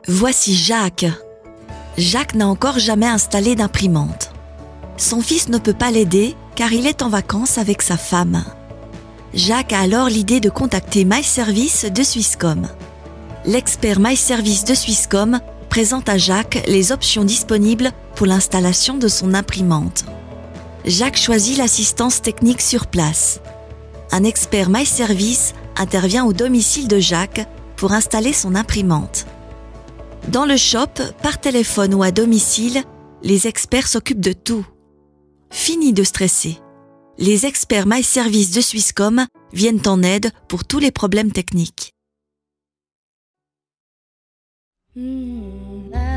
Voici Jacques. Jacques n'a encore jamais installé d'imprimante. Son fils ne peut pas l'aider car il est en vacances avec sa femme. Jacques a alors l'idée de contacter MyService de Swisscom. L'expert MyService de Swisscom présente à Jacques les options disponibles pour l'installation de son imprimante. Jacques choisit l'assistance technique sur place. Un expert MyService intervient au domicile de Jacques pour installer son imprimante. Dans le shop, par téléphone ou à domicile, les experts s'occupent de tout. Fini de stresser. Les experts MyService de Swisscom viennent en aide pour tous les problèmes techniques.